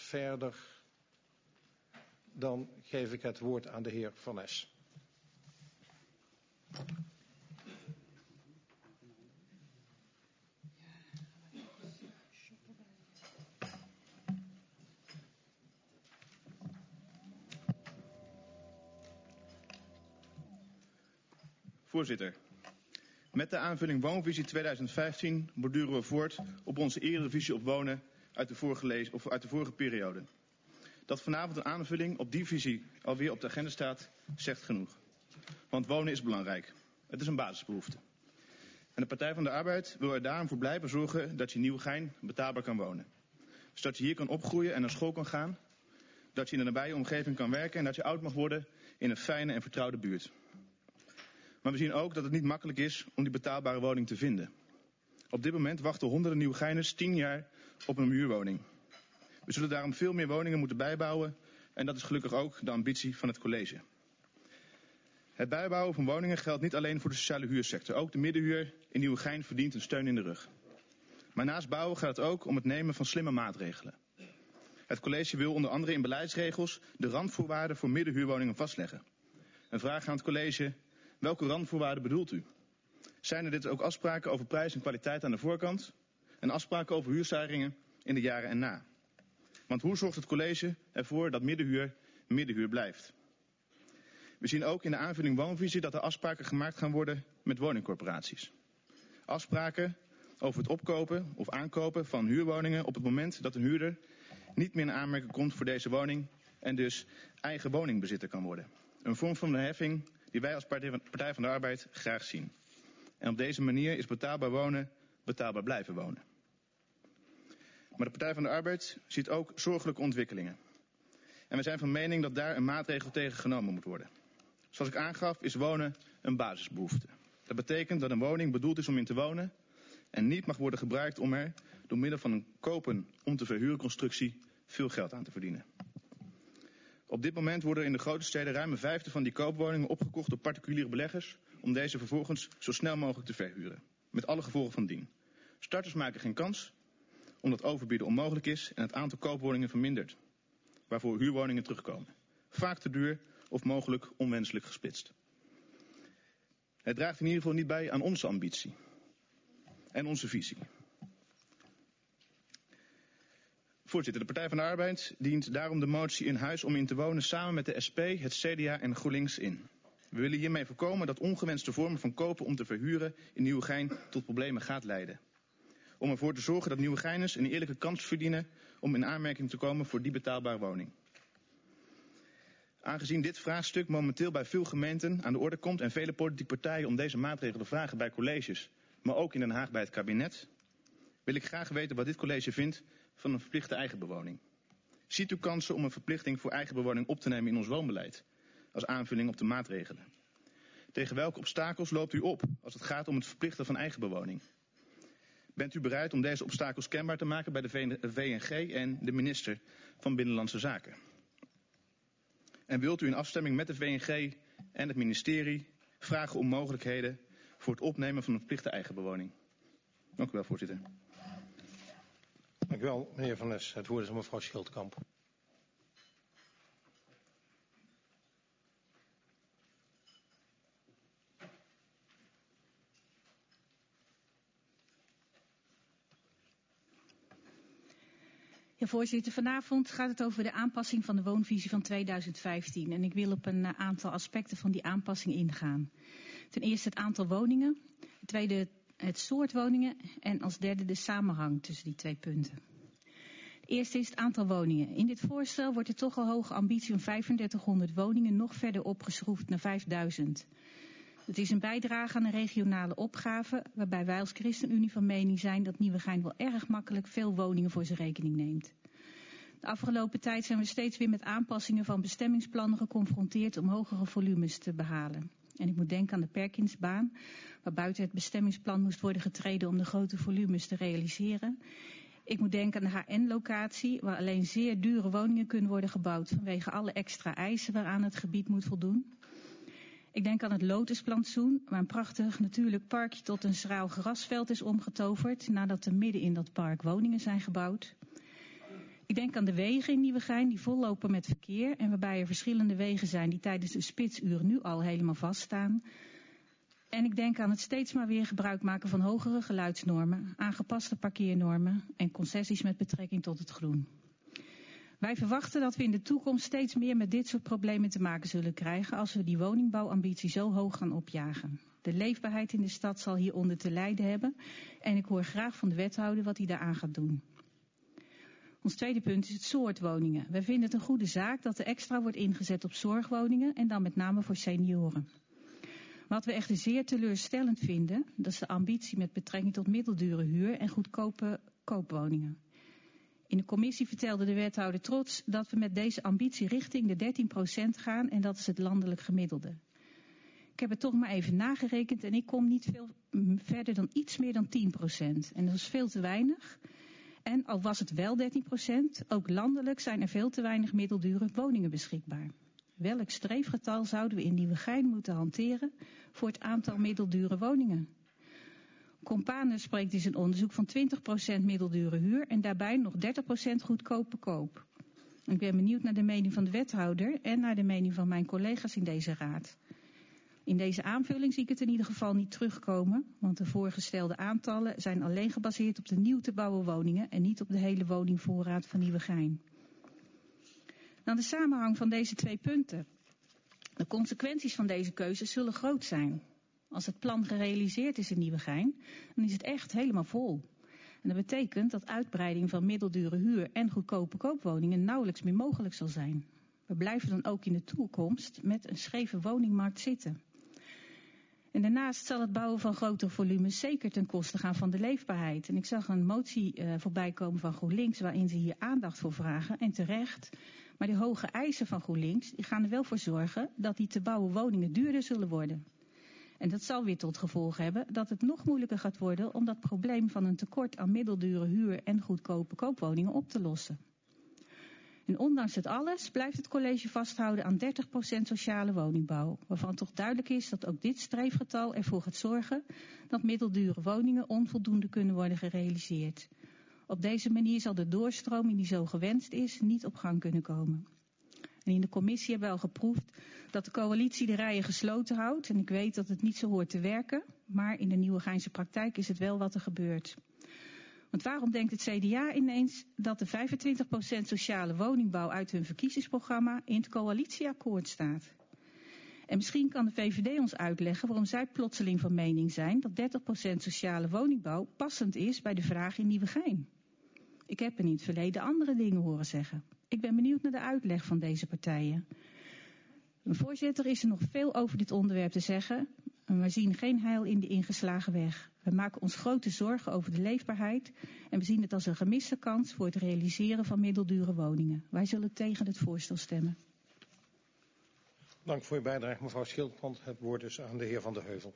verder? Dan geef ik het woord aan de heer Van Nes. Voorzitter, met de aanvulling Woonvisie 2015 borduren we voort op onze eerdere visie op wonen uit de vorige periode. Dat vanavond een aanvulling op die visie alweer op de agenda staat, zegt genoeg. Want wonen is belangrijk. Het is een basisbehoefte. En de Partij van de Arbeid wil er daarom voor blijven zorgen dat je in Nieuwegein betaalbaar kan wonen. Zodat je hier kan opgroeien en naar school kan gaan. Dat je in de nabije omgeving kan werken en dat je oud mag worden in een fijne en vertrouwde buurt. Maar we zien ook dat het niet makkelijk is om die betaalbare woning te vinden. Op dit moment wachten honderden Nieuwegeiners 10 jaar op een huurwoning. We zullen daarom veel meer woningen moeten bijbouwen en dat is gelukkig ook de ambitie van het college. Het bijbouwen van woningen geldt niet alleen voor de sociale huursector. Ook de middenhuur in Nieuwegein verdient een steun in de rug. Maar naast bouwen gaat het ook om het nemen van slimme maatregelen. Het college wil onder andere in beleidsregels de randvoorwaarden voor middenhuurwoningen vastleggen. Een vraag aan het college: welke randvoorwaarden bedoelt u? Zijn er dit ook afspraken over prijs en kwaliteit aan de voorkant? En afspraken over huurstijgingen in de jaren erna? Want hoe zorgt het college ervoor dat middenhuur blijft? We zien ook in de aanvulling Woonvisie dat er afspraken gemaakt gaan worden met woningcorporaties. Afspraken over het opkopen of aankopen van huurwoningen op het moment dat een huurder niet meer in aanmerking komt voor deze woning en dus eigen woningbezitter kan worden. Een vorm van een heffing die wij als Partij van de Arbeid graag zien. En op deze manier is betaalbaar wonen betaalbaar blijven wonen. Maar de Partij van de Arbeid ziet ook zorgelijke ontwikkelingen. En we zijn van mening dat daar een maatregel tegen genomen moet worden. Zoals ik aangaf is wonen een basisbehoefte. Dat betekent dat een woning bedoeld is om in te wonen en niet mag worden gebruikt om er door middel van een kopen om te verhuren constructie veel geld aan te verdienen. Op dit moment worden er in de grote steden ruim een vijfde van die koopwoningen opgekocht door particuliere beleggers om deze vervolgens zo snel mogelijk te verhuren. Met alle gevolgen van dien. Starters maken geen kans, omdat overbieden onmogelijk is en het aantal koopwoningen vermindert. Waarvoor huurwoningen terugkomen. Vaak te duur of mogelijk onwenselijk gesplitst. Het draagt in ieder geval niet bij aan onze ambitie. En onze visie. Voorzitter, de Partij van de Arbeid dient daarom de motie in huis om in te wonen samen met de SP, het CDA en GroenLinks in. We willen hiermee voorkomen dat ongewenste vormen van kopen om te verhuren in Nieuwegein tot problemen gaat leiden. Om ervoor te zorgen dat Nieuwegeiners een eerlijke kans verdienen om in aanmerking te komen voor die betaalbare woning. Aangezien dit vraagstuk momenteel bij veel gemeenten aan de orde komt en vele politieke partijen om deze maatregelen vragen bij colleges, maar ook in Den Haag bij het kabinet, wil ik graag weten wat dit college vindt van een verplichte eigenbewoning. Ziet u kansen om een verplichting voor eigenbewoning op te nemen in ons woonbeleid, als aanvulling op de maatregelen? Tegen welke obstakels loopt u op als het gaat om het verplichten van eigenbewoning? Bent u bereid om deze obstakels kenbaar te maken bij de VNG en de minister van Binnenlandse Zaken? En wilt u in afstemming met de VNG en het ministerie vragen om mogelijkheden voor het opnemen van een verplichte eigenbewoning? Dank u wel, voorzitter. Dank u wel, meneer Van Nes. Het woord is aan mevrouw Schildkamp. Ja, voorzitter, vanavond gaat het over de aanpassing van de woonvisie van 2015. En ik wil op een aantal aspecten van die aanpassing ingaan. Ten eerste het aantal woningen. Ten tweede het soort woningen. En als derde de samenhang tussen die twee punten. Het eerste is het aantal woningen. In dit voorstel wordt de toch al hoge ambitie van 3500 woningen nog verder opgeschroefd naar 5000. Het is een bijdrage aan een regionale opgave, waarbij wij als ChristenUnie van mening zijn dat Nieuwegein wel erg makkelijk veel woningen voor zijn rekening neemt. De afgelopen tijd zijn we steeds weer met aanpassingen van bestemmingsplannen geconfronteerd om hogere volumes te behalen. En ik moet denken aan de Perkinsbaan, waar buiten het bestemmingsplan moest worden getreden om de grote volumes te realiseren. Ik moet denken aan de HN-locatie, waar alleen zeer dure woningen kunnen worden gebouwd vanwege alle extra eisen waaraan het gebied moet voldoen. Ik denk aan het Lotusplantsoen, waar een prachtig natuurlijk parkje tot een schraal grasveld is omgetoverd, nadat er midden in dat park woningen zijn gebouwd. Ik denk aan de wegen in Nieuwegein die vollopen met verkeer en waarbij er verschillende wegen zijn die tijdens de spitsuren nu al helemaal vaststaan. En ik denk aan het steeds maar weer gebruik maken van hogere geluidsnormen, aangepaste parkeernormen en concessies met betrekking tot het groen. Wij verwachten dat we in de toekomst steeds meer met dit soort problemen te maken zullen krijgen als we die woningbouwambitie zo hoog gaan opjagen. De leefbaarheid in de stad zal hieronder te lijden hebben en ik hoor graag van de wethouder wat hij daaraan gaat doen. Ons tweede punt is het soort woningen. Wij vinden het een goede zaak dat er extra wordt ingezet op zorgwoningen en dan met name voor senioren. Wat we echter zeer teleurstellend vinden, dat is de ambitie met betrekking tot middeldure huur en goedkope koopwoningen. In de commissie vertelde de wethouder trots dat we met deze ambitie richting de 13% gaan en dat is het landelijk gemiddelde. Ik heb het toch maar even nagerekend en ik kom niet veel verder dan iets meer dan 10%. En dat is veel te weinig. En al was het wel 13%, ook landelijk zijn er veel te weinig middeldure woningen beschikbaar. Welk streefgetal zouden we in Nieuwegein moeten hanteren voor het aantal middeldure woningen? Companus spreekt in zijn onderzoek van 20% middeldure huur en daarbij nog 30% goedkope koop. Ik ben benieuwd naar de mening van de wethouder en naar de mening van mijn collega's in deze raad. In deze aanvulling zie ik het in ieder geval niet terugkomen, want de voorgestelde aantallen zijn alleen gebaseerd op de nieuw te bouwen woningen en niet op de hele woningvoorraad van Nieuwegein. Dan de samenhang van deze twee punten. De consequenties van deze keuzes zullen groot zijn. Als het plan gerealiseerd is in Nieuwegein, dan is het echt helemaal vol. En dat betekent dat uitbreiding van middeldure huur en goedkope koopwoningen nauwelijks meer mogelijk zal zijn. We blijven dan ook in de toekomst met een scheve woningmarkt zitten. En daarnaast zal het bouwen van grotere volumes zeker ten koste gaan van de leefbaarheid. En ik zag een motie voorbij komen van GroenLinks waarin ze hier aandacht voor vragen. En terecht. Maar de hoge eisen van GroenLinks die gaan er wel voor zorgen dat die te bouwen woningen duurder zullen worden. En dat zal weer tot gevolg hebben dat het nog moeilijker gaat worden om dat probleem van een tekort aan middeldure huur en goedkope koopwoningen op te lossen. En ondanks het alles blijft het college vasthouden aan 30% sociale woningbouw, waarvan toch duidelijk is dat ook dit streefgetal ervoor gaat zorgen dat middeldure woningen onvoldoende kunnen worden gerealiseerd. Op deze manier zal de doorstroming die zo gewenst is niet op gang kunnen komen. En in de commissie hebben we al geproefd dat de coalitie de rijen gesloten houdt. En ik weet dat het niet zo hoort te werken, maar in de Nieuwegeinse praktijk is het wel wat er gebeurt. Want waarom denkt het CDA ineens dat de 25% sociale woningbouw uit hun verkiezingsprogramma in het coalitieakkoord staat? En misschien kan de VVD ons uitleggen waarom zij plotseling van mening zijn dat 30% sociale woningbouw passend is bij de vraag in Nieuwegein. Ik heb in het verleden andere dingen horen zeggen. Ik ben benieuwd naar de uitleg van deze partijen. Voorzitter, is er nog veel over dit onderwerp te zeggen. We zien geen heil in de ingeslagen weg. We maken ons grote zorgen over de leefbaarheid en we zien het als een gemiste kans voor het realiseren van middeldure woningen. Wij zullen tegen het voorstel stemmen. Dank voor uw bijdrage, mevrouw Schildkamp. Het woord is aan de heer Van der Heuvel.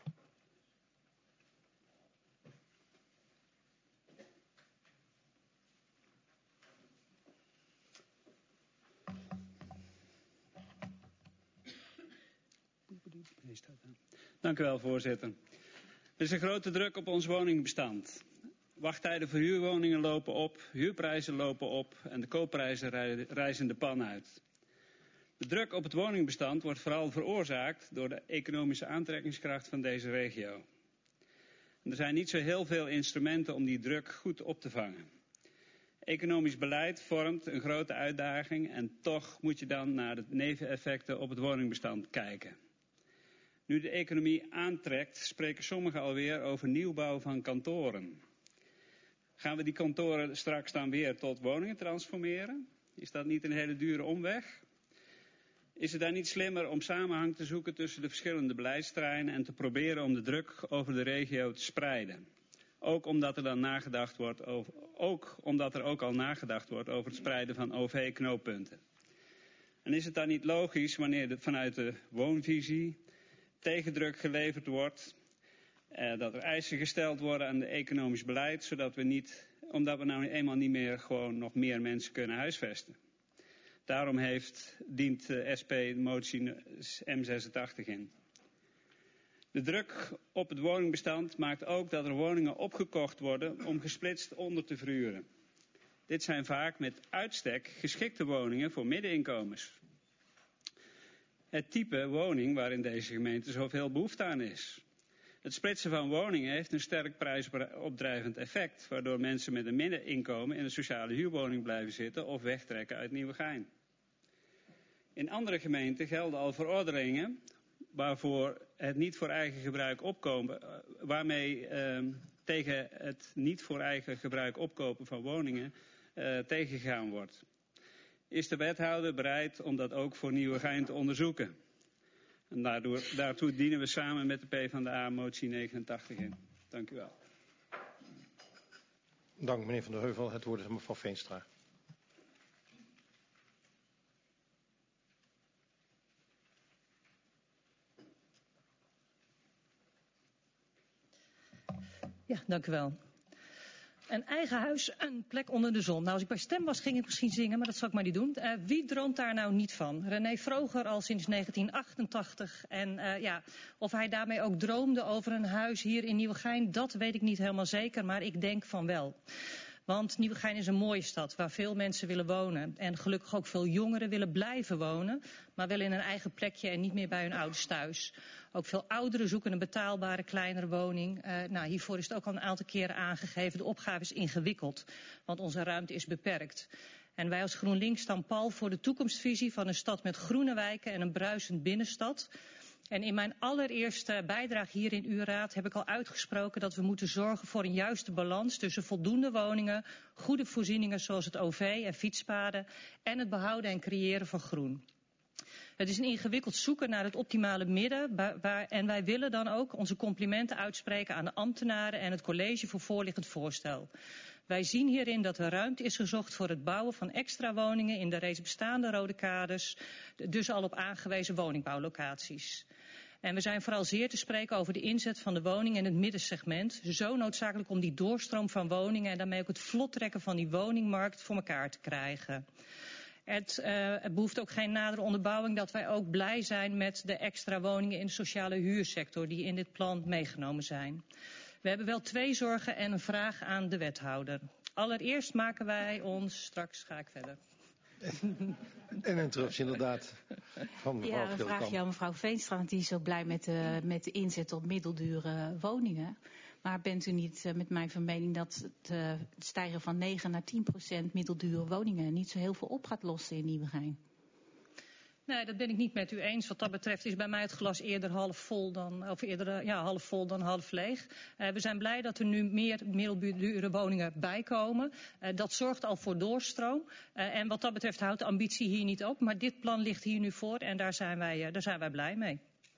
Dank u wel, voorzitter. Er is een grote druk op ons woningbestand. Wachttijden voor huurwoningen lopen op, huurprijzen lopen op en de koopprijzen rijzen de pan uit. De druk op het woningbestand wordt vooral veroorzaakt door de economische aantrekkingskracht van deze regio. En er zijn niet zo heel veel instrumenten om die druk goed op te vangen. Economisch beleid vormt een grote uitdaging en toch moet je dan naar de neveneffecten op het woningbestand kijken. Nu de economie aantrekt, spreken sommigen alweer over nieuwbouw van kantoren. Gaan we die kantoren straks dan weer tot woningen transformeren? Is dat niet een hele dure omweg? Is het dan niet slimmer om samenhang te zoeken tussen de verschillende beleidsterreinen en te proberen om de druk over de regio te spreiden? Ook omdat er ook al nagedacht wordt over het spreiden van OV-knooppunten. En is het dan niet logisch wanneer vanuit de woonvisie tegendruk geleverd wordt, dat er eisen gesteld worden aan het economisch beleid, omdat we nou eenmaal niet meer gewoon nog meer mensen kunnen huisvesten. Daarom dient de SP de motie M86 in. De druk op het woningbestand maakt ook dat er woningen opgekocht worden om gesplitst onder te verhuren. Dit zijn vaak met uitstek geschikte woningen voor middeninkomens. Het type woning waar in deze gemeente zoveel behoefte aan is. Het splitsen van woningen heeft een sterk prijsopdrijvend effect, waardoor mensen met een middeninkomen in een sociale huurwoning blijven zitten of wegtrekken uit Nieuwegein. In andere gemeenten gelden al verordeningen waarvoor het niet voor eigen gebruik opkomen, waarmee tegen het niet voor eigen gebruik opkopen van woningen tegengegaan wordt. Is de wethouder bereid om dat ook voor Nieuwegein te onderzoeken? En daartoe dienen we samen met de PvdA motie 89 in. Dank u wel. Dank meneer Van der Heuvel. Het woord is aan mevrouw Veenstra. Ja, dank u wel. Een eigen huis, een plek onder de zon. Nou, als ik bij Stem was, ging ik misschien zingen, maar dat zal ik maar niet doen. Wie droomt daar nou niet van? René Vroger al sinds 1988. En of hij daarmee ook droomde over een huis hier in Nieuwegein, dat weet ik niet helemaal zeker, maar ik denk van wel. Want Nieuwegein is een mooie stad waar veel mensen willen wonen. En gelukkig ook veel jongeren willen blijven wonen, maar wel in een eigen plekje en niet meer bij hun ouders thuis. Ook veel ouderen zoeken een betaalbare, kleinere woning. Hiervoor is het ook al een aantal keren aangegeven. De opgave is ingewikkeld, want onze ruimte is beperkt. En wij als GroenLinks staan pal voor de toekomstvisie van een stad met groene wijken en een bruisend binnenstad. En in mijn allereerste bijdrage hier in uw raad heb ik al uitgesproken dat we moeten zorgen voor een juiste balans tussen voldoende woningen, goede voorzieningen zoals het OV en fietspaden en het behouden en creëren van groen. Het is een ingewikkeld zoeken naar het optimale midden en wij willen dan ook onze complimenten uitspreken aan de ambtenaren en het college voor voorliggend voorstel. Wij zien hierin dat er ruimte is gezocht voor het bouwen van extra woningen in de reeds bestaande rode kaders, dus al op aangewezen woningbouwlocaties. En we zijn vooral zeer te spreken over de inzet van de woning in het middensegment. Zo noodzakelijk om die doorstroom van woningen en daarmee ook het vlot trekken van die woningmarkt voor elkaar te krijgen. Het behoeft ook geen nadere onderbouwing dat wij ook blij zijn met de extra woningen in de sociale huursector die in dit plan meegenomen zijn. We hebben wel 2 zorgen en een vraag aan de wethouder. Allereerst maken wij ons, straks ga ik verder. Een interruptie inderdaad van mevrouw Ja, een vraagje aan mevrouw Veenstra, want die is ook blij met de inzet op middeldure woningen. Maar bent u niet met mij van mening dat het stijgen van 9 naar 10% middeldure woningen niet zo heel veel op gaat lossen in Nieuwegein? Nee, dat ben ik niet met u eens. Wat dat betreft is bij mij het glas eerder half vol dan half leeg. We zijn blij dat er nu meer middeldure woningen bijkomen. Dat zorgt al voor doorstroom. En wat dat betreft houdt de ambitie hier niet op. Maar dit plan ligt hier nu voor en daar zijn wij blij mee.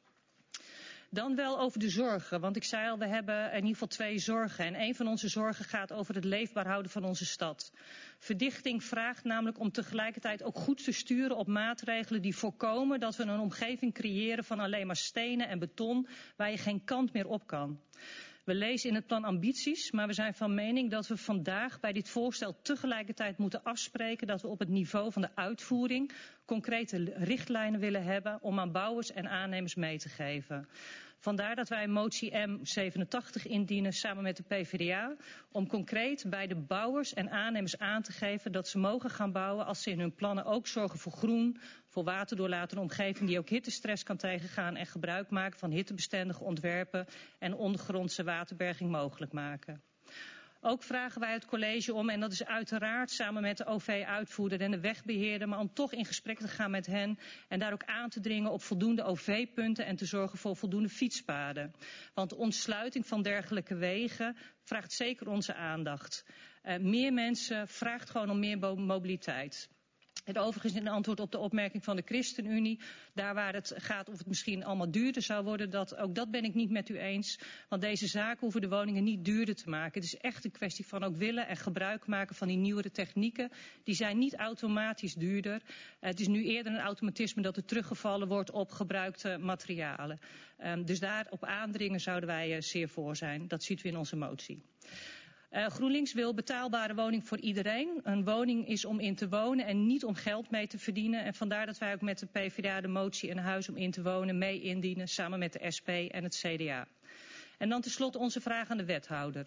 Dan wel over de zorgen, want ik zei al, we hebben in ieder geval 2 zorgen. En een van onze zorgen gaat over het leefbaar houden van onze stad. Verdichting vraagt namelijk om tegelijkertijd ook goed te sturen op maatregelen die voorkomen dat we een omgeving creëren van alleen maar stenen en beton waar je geen kant meer op kan. We lezen in het plan ambities, maar we zijn van mening dat we vandaag bij dit voorstel tegelijkertijd moeten afspreken dat we op het niveau van de uitvoering concrete richtlijnen willen hebben om aan bouwers en aannemers mee te geven. Vandaar dat wij motie M87 indienen samen met de PvdA om concreet bij de bouwers en aannemers aan te geven dat ze mogen gaan bouwen als ze in hun plannen ook zorgen voor groen, voor waterdoorlatende omgeving die ook hittestress kan tegengaan en gebruik maken van hittebestendige ontwerpen en ondergrondse waterberging mogelijk maken. Ook vragen wij het college om, en dat is uiteraard samen met de OV-uitvoerder en de wegbeheerder, maar om toch in gesprek te gaan met hen en daar ook aan te dringen op voldoende OV-punten en te zorgen voor voldoende fietspaden. Want de ontsluiting van dergelijke wegen vraagt zeker onze aandacht. Meer mensen vraagt gewoon om meer mobiliteit. Het overigens in antwoord op de opmerking van de ChristenUnie, daar waar het gaat of het misschien allemaal duurder zou worden, ook dat ben ik niet met u eens. Want deze zaken hoeven de woningen niet duurder te maken. Het is echt een kwestie van ook willen en gebruik maken van die nieuwere technieken. Die zijn niet automatisch duurder. Het is nu eerder een automatisme dat er teruggevallen wordt op gebruikte materialen. Dus daarop aandringen zouden wij zeer voor zijn. Dat ziet u in onze motie. GroenLinks wil betaalbare woning voor iedereen. Een woning is om in te wonen en niet om geld mee te verdienen. En vandaar dat wij ook met de PvdA de motie Een huis om in te wonen mee indienen samen met de SP en het CDA. En dan tenslotte onze vraag aan de wethouder.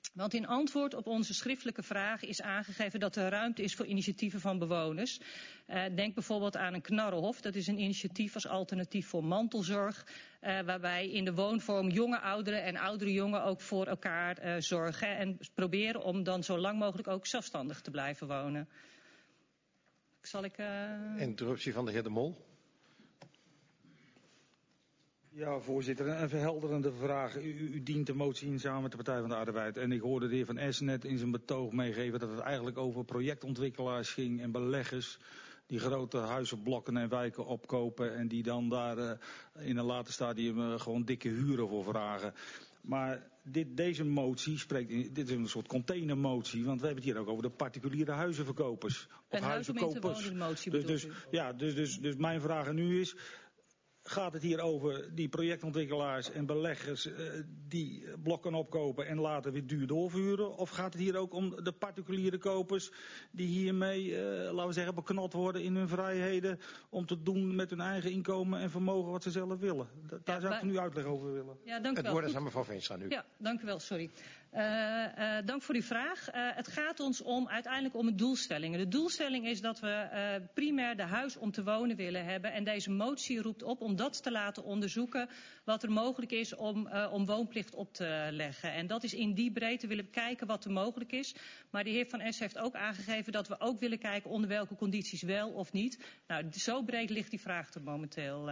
Want in antwoord op onze schriftelijke vraag is aangegeven dat er ruimte is voor initiatieven van bewoners. Denk bijvoorbeeld aan een knarrenhof. Dat is een initiatief als alternatief voor mantelzorg. Waarbij in de woonvorm jonge ouderen en oudere jongen ook voor elkaar zorgen. En proberen om dan zo lang mogelijk ook zelfstandig te blijven wonen. Interruptie van de heer De Mol. Ja, voorzitter, een verhelderende vraag. U dient de motie in samen met de Partij van de Arbeid. En ik hoorde de heer Van Essen net in zijn betoog meegeven dat het eigenlijk over projectontwikkelaars ging en beleggers die grote huizenblokken en wijken opkopen en die dan daar in een later stadium gewoon dikke huren voor vragen. Maar deze motie dit is een soort containermotie, want we hebben het hier ook over de particuliere huizenverkopers. Een huizenverkopers. Dus mijn vraag aan u is, gaat het hier over die projectontwikkelaars en beleggers die blokken opkopen en later weer duur doorverhuren? Of gaat het hier ook om de particuliere kopers die hiermee, laten we zeggen, beknot worden in hun vrijheden om te doen met hun eigen inkomen en vermogen wat ze zelf willen? Daar zou ik van u uitleg over willen. Ja, dank u wel. Het woord is aan mevrouw Veenstra nu. Ja, dank u wel, sorry. Dank voor uw vraag. Het gaat ons uiteindelijk om de doelstellingen. De doelstelling is dat we primair de huis om te wonen willen hebben. En deze motie roept op om dat te laten onderzoeken wat er mogelijk is om woonplicht op te leggen. En dat is in die breedte willen we kijken wat er mogelijk is. Maar de heer Van S heeft ook aangegeven dat we ook willen kijken onder welke condities wel of niet. Nou, zo breed ligt die vraag er momenteel.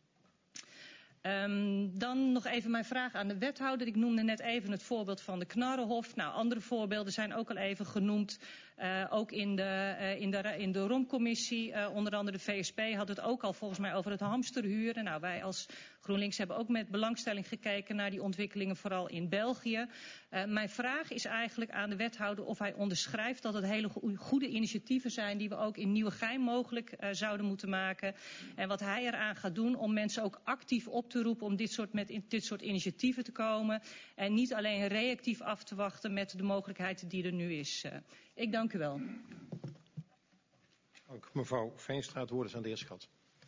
Dan nog even mijn vraag aan de wethouder. Ik noemde net even het voorbeeld van de Knarrenhof. Nou, andere voorbeelden zijn ook al even genoemd. Ook in de ROM-commissie, onder andere de VSP, had het ook al volgens mij over het hamsterhuren. Nou, wij als GroenLinks hebben ook met belangstelling gekeken naar die ontwikkelingen, vooral in België. Mijn vraag is eigenlijk aan de wethouder of hij onderschrijft dat het hele goede initiatieven zijn die we ook in Nieuwegein mogelijk zouden moeten maken. En wat hij eraan gaat doen om mensen ook actief op te roepen om met dit soort initiatieven te komen. En niet alleen reactief af te wachten met de mogelijkheid die er nu is. Ik dank u wel. Dank mevrouw Veenstra. Het woord is aan de heer Schat.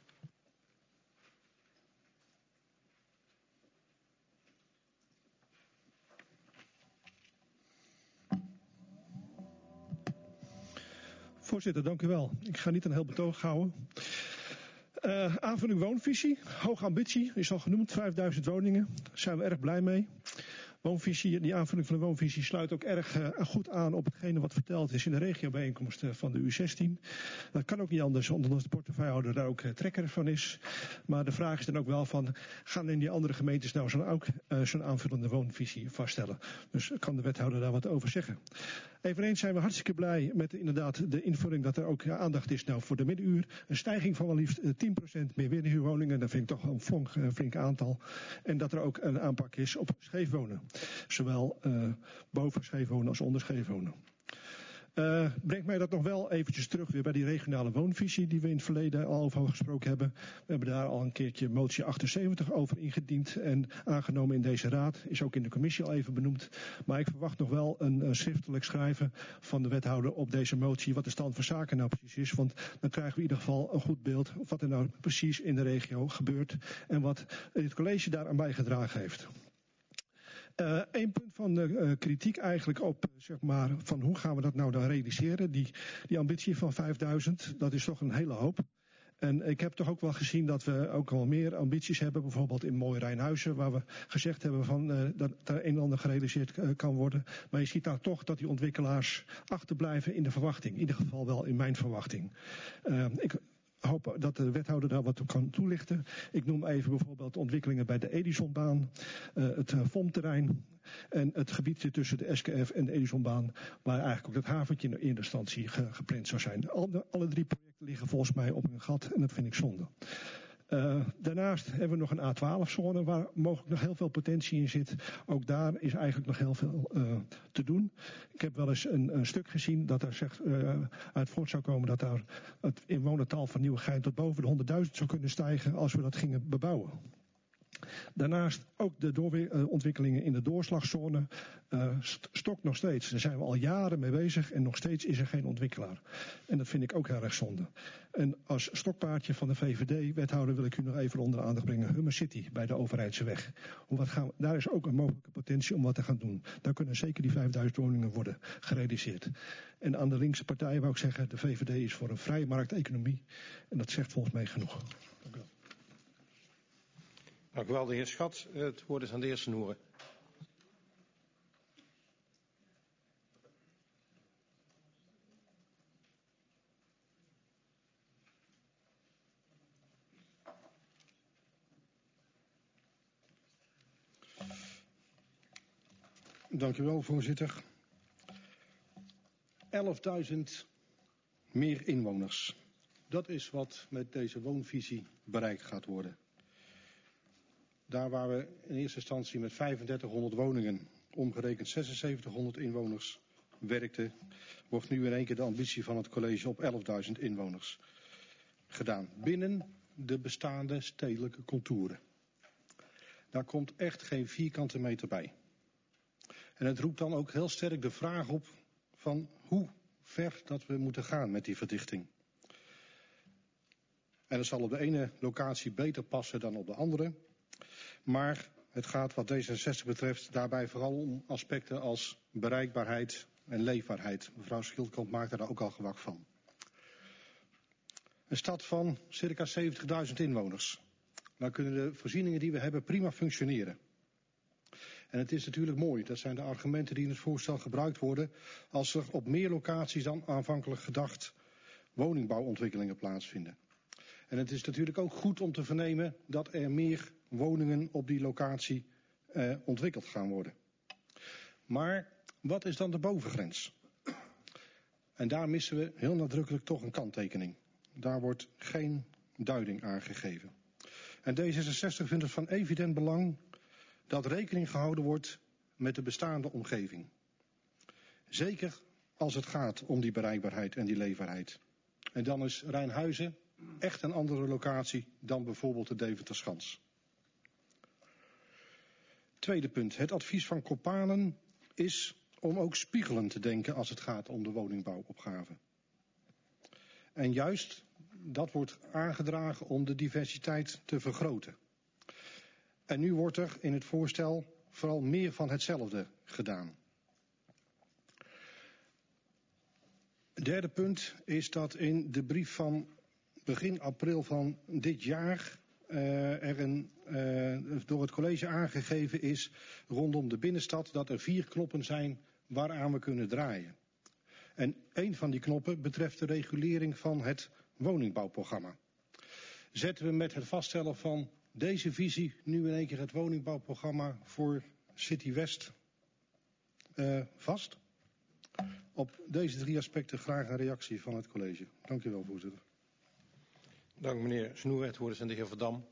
Voorzitter, dank u wel. Ik ga niet een heel betoog houden. Aanvulling woonvisie, hoge ambitie, is al genoemd, 5000 woningen. Daar zijn we erg blij mee. Woonvisie, die aanvulling van de woonvisie sluit ook erg goed aan op hetgene wat verteld is in de regiobijeenkomst van de U16. Dat kan ook niet anders, omdat de portefeuillehouder daar ook trekker van is. Maar de vraag is dan ook wel van, gaan in die andere gemeentes nou zo'n aanvullende woonvisie vaststellen? Dus kan de wethouder daar wat over zeggen? Eveneens zijn we hartstikke blij met inderdaad de invulling dat er ook aandacht is nou voor de middenuur. Een stijging van wel liefst 10% meer middenhuurwoningen. Dat vind ik toch een flink aantal. En dat er ook een aanpak is op scheefwonen. Zowel boven scheefwonen als onder scheefwonen. Brengt mij dat nog wel eventjes terug weer bij die regionale woonvisie die we in het verleden al over gesproken hebben. We hebben daar al een keertje motie 78 over ingediend en aangenomen in deze raad. Is ook in de commissie al even benoemd. Maar ik verwacht nog wel een schriftelijk schrijven van de wethouder op deze motie wat de stand van zaken nou precies is. Want dan krijgen we in ieder geval een goed beeld wat er nou precies in de regio gebeurt en wat het college daaraan bijgedragen heeft. Een punt van de kritiek eigenlijk op, zeg maar, van hoe gaan we dat nou dan realiseren? Die ambitie van 5000, dat is toch een hele hoop. En ik heb toch ook wel gezien dat we ook wel meer ambities hebben, bijvoorbeeld in Mooi Rijnhuizen, waar we gezegd hebben van, dat er een en ander gerealiseerd kan worden. Maar je ziet daar toch dat die ontwikkelaars achterblijven in de verwachting. In ieder geval wel in mijn verwachting. Ik hoop dat de wethouder daar wat op kan toelichten. Ik noem even bijvoorbeeld ontwikkelingen bij de Edisonbaan, het VOM-terrein en het gebiedje tussen de SKF en de Edisonbaan, waar eigenlijk ook dat haventje in de eerste instantie gepland zou zijn. Alle 3 projecten liggen volgens mij op een gat en dat vind ik zonde. Daarnaast hebben we nog een A12-zone waar mogelijk nog heel veel potentie in zit. Ook daar is eigenlijk nog heel veel te doen. Ik heb wel eens een stuk gezien dat er uit voort zou komen dat daar het inwonertal van Nieuwegein tot boven de 100.000 zou kunnen stijgen als we dat gingen bebouwen. Daarnaast ook de ontwikkelingen in de doorslagzone stokt nog steeds. Daar zijn we al jaren mee bezig en nog steeds is er geen ontwikkelaar. En dat vind ik ook heel erg zonde. En als stokpaardje van de VVD-wethouder wil ik u nog even onder de aandacht brengen. Hummer City bij de Overijtse weg. Daar is ook een mogelijke potentie om wat te gaan doen. Daar kunnen zeker die 5000 woningen worden gerealiseerd. En aan de linkse partij wou ik zeggen, de VVD is voor een vrije markteconomie. En dat zegt volgens mij genoeg. Dank u wel. Dank u wel, de heer Schat. Het woord is aan de heer Snoeren. Dank u wel, voorzitter. 11.000 meer inwoners. Dat is wat met deze woonvisie bereikt gaat worden. Daar waar we in eerste instantie met 3500 woningen, omgerekend 7600 inwoners, werkten, wordt nu in één keer de ambitie van het college op 11.000 inwoners gedaan. Binnen de bestaande stedelijke contouren. Daar komt echt geen vierkante meter bij. En het roept dan ook heel sterk de vraag op van hoe ver dat we moeten gaan met die verdichting. En dat zal op de ene locatie beter passen dan op de andere. Maar het gaat wat D66 betreft daarbij vooral om aspecten als bereikbaarheid en leefbaarheid. Mevrouw Schildkamp maakte daar ook al gewag van. Een stad van circa 70.000 inwoners. Dan kunnen de voorzieningen die we hebben prima functioneren. En het is natuurlijk mooi, dat zijn de argumenten die in het voorstel gebruikt worden, als er op meer locaties dan aanvankelijk gedacht woningbouwontwikkelingen plaatsvinden. En het is natuurlijk ook goed om te vernemen dat er meer woningen op die locatie ontwikkeld gaan worden. Maar wat is dan de bovengrens? En daar missen we heel nadrukkelijk toch een kanttekening. Daar wordt geen duiding aangegeven. En D66 vindt het van evident belang dat rekening gehouden wordt met de bestaande omgeving. Zeker als het gaat om die bereikbaarheid en die leefbaarheid. En dan is Rijnhuizen echt een andere locatie dan bijvoorbeeld de Deventerschans. Tweede punt. Het advies van Kopanen is om ook spiegelend te denken als het gaat om de woningbouwopgave. En juist dat wordt aangedragen om de diversiteit te vergroten. En nu wordt er in het voorstel vooral meer van hetzelfde gedaan. Het derde punt is dat in de brief van begin april van dit jaar door het college aangegeven is rondom de binnenstad dat er 4 knoppen zijn waaraan we kunnen draaien. En een van die knoppen betreft de regulering van het woningbouwprogramma. Zetten we met het vaststellen van deze visie nu in één keer het woningbouwprogramma voor City West vast? Op deze 3 aspecten graag een reactie van het college. Dank u wel, voorzitter. Dank meneer Snoer. Het woord is aan de heer Verdam.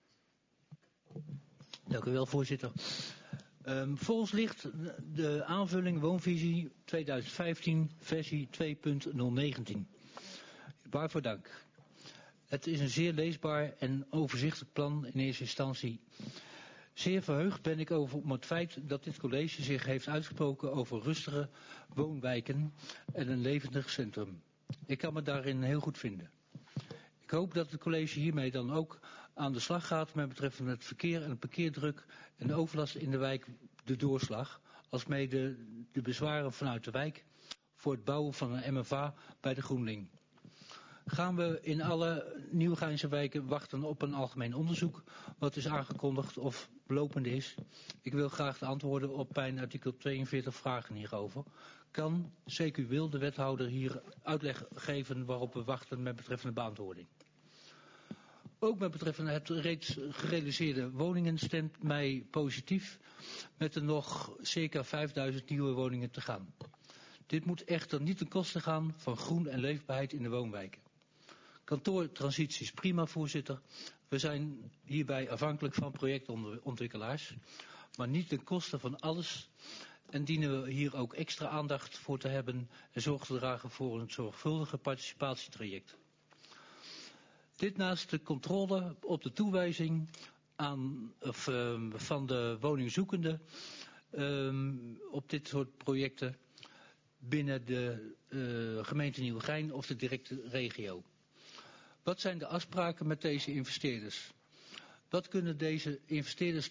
Dank u wel, voorzitter. Voor ons ligt de aanvulling woonvisie 2015 versie 2.019. Waarvoor dank. Het is een zeer leesbaar en overzichtelijk plan in eerste instantie. Zeer verheugd ben ik over het feit dat dit college zich heeft uitgesproken over rustige woonwijken en een levendig centrum. Ik kan me daarin heel goed vinden. Ik hoop dat het college hiermee dan ook aan de slag gaat met betreffende het verkeer en de parkeerdruk en de overlast in de wijk de doorslag, alsmede de bezwaren vanuit de wijk voor het bouwen van een MFA bij de Groenling. Gaan we in alle Nieuwegeinse wijken wachten op een algemeen onderzoek wat is aangekondigd of lopend is? Ik wil graag de antwoorden op mijn artikel 42 vragen hierover. Kan CQ Wil, de wethouder, hier uitleg geven waarop we wachten met betreffende beantwoording? Ook met betreffende het reeds gerealiseerde woningen stemt mij positief met er nog circa 5000 nieuwe woningen te gaan. Dit moet echter niet ten koste gaan van groen en leefbaarheid in de woonwijken. Kantoortransities prima, voorzitter. We zijn hierbij afhankelijk van projectontwikkelaars, maar niet ten koste van alles. En dienen we hier ook extra aandacht voor te hebben en zorg te dragen voor een zorgvuldige participatietraject. Dit naast de controle op de toewijzing van de woningzoekenden op dit soort projecten binnen de gemeente Nieuwegein of de directe regio. Wat zijn de afspraken met deze investeerders? Wat kunnen deze investeerders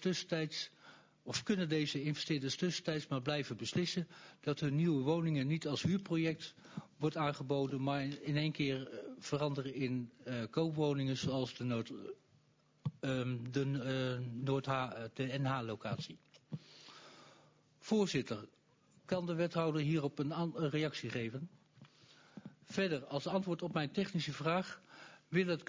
tussentijds maar blijven beslissen dat hun nieuwe woningen niet als huurproject wordt aangeboden, maar in één keer veranderen in koopwoningen zoals de NH-locatie. Voorzitter, kan de wethouder hierop een reactie geven? Verder, als antwoord op mijn technische vraag wil het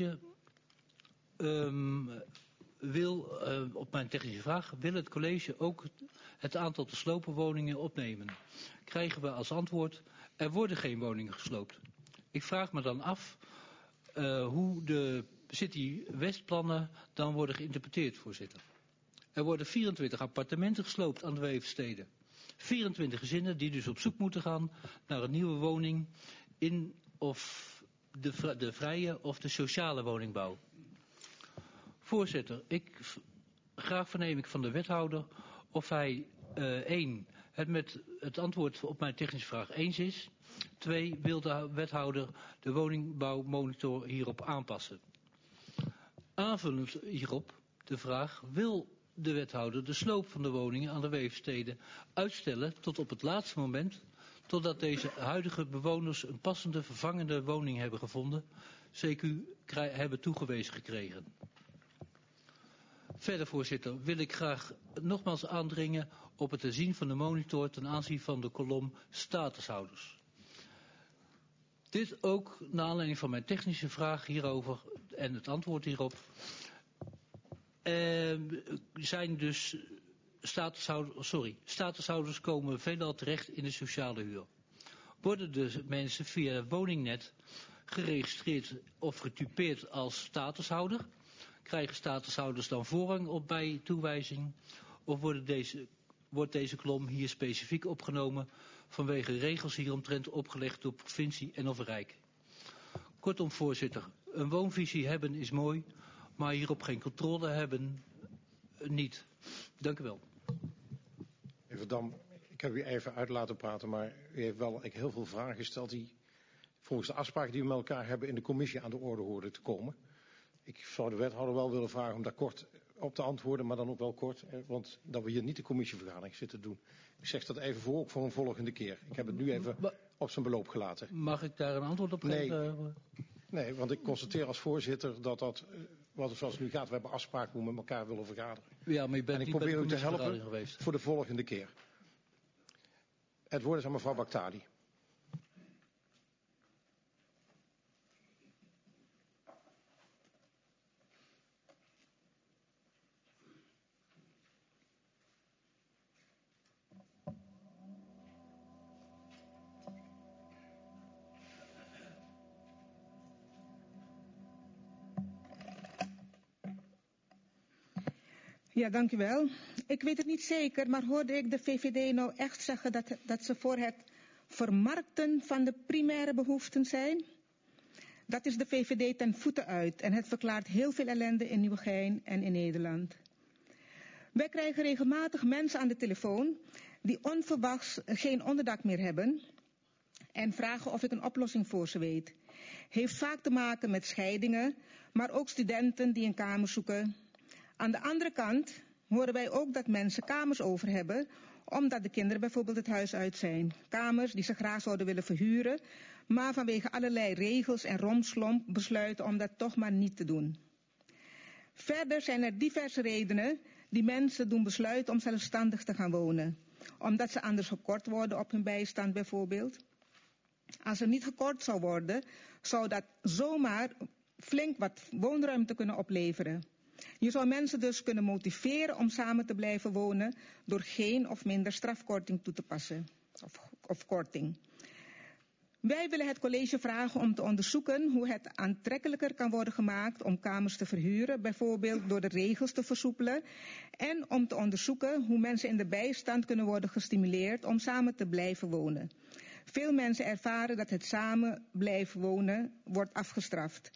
college ook het aantal te slopen woningen opnemen. Krijgen we als antwoord, er worden geen woningen gesloopt. Ik vraag me dan af hoe de City West-plannen dan worden geïnterpreteerd, voorzitter. Er worden 24 appartementen gesloopt aan de Weverstede. 24 gezinnen die dus op zoek moeten gaan naar een nieuwe woning in of de vrije of de sociale woningbouw. Voorzitter, graag verneem ik van de wethouder of hij 1. het met het antwoord op mijn technische vraag eens is. 2. Wil de wethouder de woningbouwmonitor hierop aanpassen? Aanvullend hierop de vraag, wil de wethouder de sloop van de woningen aan de Weverstede uitstellen tot op het laatste moment, totdat deze huidige bewoners een passende vervangende woning hebben gevonden, CQ hebben toegewezen gekregen. Verder, voorzitter, wil ik graag nogmaals aandringen op het herzien van de monitor ten aanzien van de kolom statushouders. Dit ook naar aanleiding van mijn technische vraag hierover en het antwoord hierop. Zijn dus statushouders komen veelal terecht in de sociale huur. Worden de mensen via Woningnet geregistreerd of getypeerd als statushouder? Krijgen statushouders dan voorrang bij toewijzing? Of wordt deze kolom hier specifiek opgenomen vanwege regels hieromtrent opgelegd door provincie en of Rijk? Kortom, voorzitter, een woonvisie hebben is mooi, maar hierop geen controle hebben niet. Dank u wel. Meneer Verdam, ik heb u even uit laten praten, maar u heeft wel heel veel vragen gesteld die volgens de afspraken die we met elkaar hebben in de commissie aan de orde hoorden te komen. Ik zou de wethouder wel willen vragen om daar kort op te antwoorden, maar dan ook wel kort, want dat we hier niet de commissievergadering zitten doen. Ik zeg dat even voor, ook voor een volgende keer. Ik heb het nu even op zijn beloop gelaten. Mag ik daar een antwoord op geven? Nee, want ik constateer als voorzitter dat zoals het nu gaat, we hebben afspraken hoe we met elkaar willen vergaderen. Ja, maar je bent en ik niet probeer bij de u te helpen geweest. voor de volgende keer. Het woord is aan mevrouw Baktali. Ja, dank u wel. Ik weet het niet zeker, maar hoorde ik de VVD nou echt zeggen dat ze voor het vermarkten van de primaire behoeften zijn? Dat is de VVD ten voeten uit en het verklaart heel veel ellende in Nieuwegein en in Nederland. Wij krijgen regelmatig mensen aan de telefoon die onverwachts geen onderdak meer hebben en vragen of ik een oplossing voor ze weet. Heeft vaak te maken met scheidingen, maar ook studenten die een kamer zoeken. Aan de andere kant horen wij ook dat mensen kamers over hebben, omdat de kinderen bijvoorbeeld het huis uit zijn. Kamers die ze graag zouden willen verhuren, maar vanwege allerlei regels en romslomp besluiten om dat toch maar niet te doen. Verder zijn er diverse redenen die mensen doen besluiten om zelfstandig te gaan wonen. Omdat ze anders gekort worden op hun bijstand bijvoorbeeld. Als er niet gekort zou worden, zou dat zomaar flink wat woonruimte kunnen opleveren. Je zou mensen dus kunnen motiveren om samen te blijven wonen door geen of minder strafkorting toe te passen. Of korting. Wij willen het college vragen om te onderzoeken hoe het aantrekkelijker kan worden gemaakt om kamers te verhuren, bijvoorbeeld door de regels te versoepelen. En om te onderzoeken hoe mensen in de bijstand kunnen worden gestimuleerd om samen te blijven wonen. Veel mensen ervaren dat het samen blijven wonen wordt afgestraft.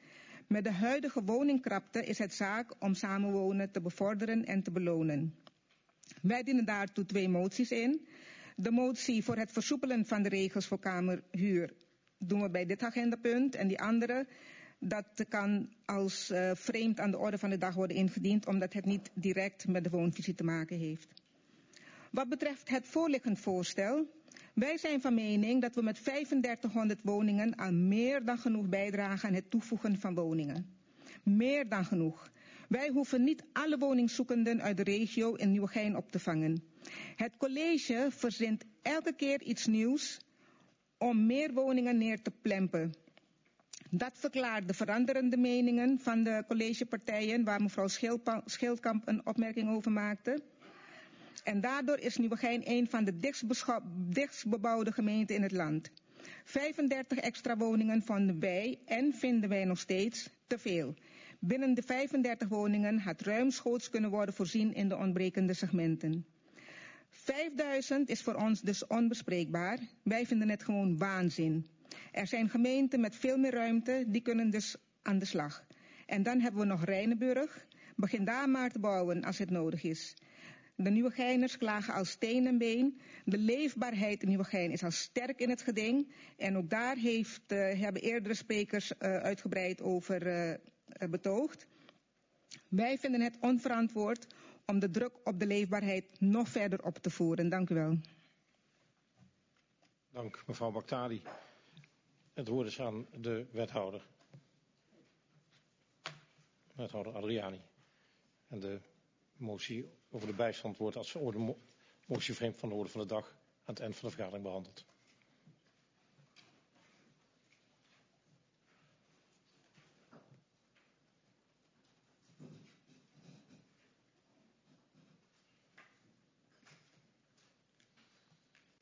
Met de huidige woningkrapte is het zaak om samenwonen te bevorderen en te belonen. Wij dienen daartoe 2 moties in. De motie voor het versoepelen van de regels voor kamerhuur doen we bij dit agendapunt. En die andere, dat kan als vreemd aan de orde van de dag worden ingediend, omdat het niet direct met de woonvisie te maken heeft. Wat betreft het voorliggend voorstel, wij zijn van mening dat we met 3500 woningen al meer dan genoeg bijdragen aan het toevoegen van woningen. Meer dan genoeg. Wij hoeven niet alle woningzoekenden uit de regio in Nieuwegein op te vangen. Het college verzint elke keer iets nieuws om meer woningen neer te plempen. Dat verklaart de veranderende meningen van de collegepartijen, waar mevrouw Schildkamp een opmerking over maakte. En daardoor is Nieuwegein een van de dichtst bebouwde gemeenten in het land. 35 extra woningen vonden wij en vinden wij nog steeds te veel. Binnen de 35 woningen had ruimschoots kunnen worden voorzien in de ontbrekende segmenten. 5000 is voor ons dus onbespreekbaar. Wij vinden het gewoon waanzin. Er zijn gemeenten met veel meer ruimte, die kunnen dus aan de slag. En dan hebben we nog Rijnenburg. Begin daar maar te bouwen als het nodig is. De Nieuwegeiners klagen als steen en been. De leefbaarheid in Nieuwegein is al sterk in het geding. En ook daar hebben eerdere sprekers uitgebreid over betoogd. Wij vinden het onverantwoord om de druk op de leefbaarheid nog verder op te voeren. Dank u wel. Dank mevrouw Baktali. Het woord is aan de wethouder. Wethouder Adriani. En de motie over de bijstand wordt als motie vreemd van de orde van de dag aan het eind van de vergadering behandeld.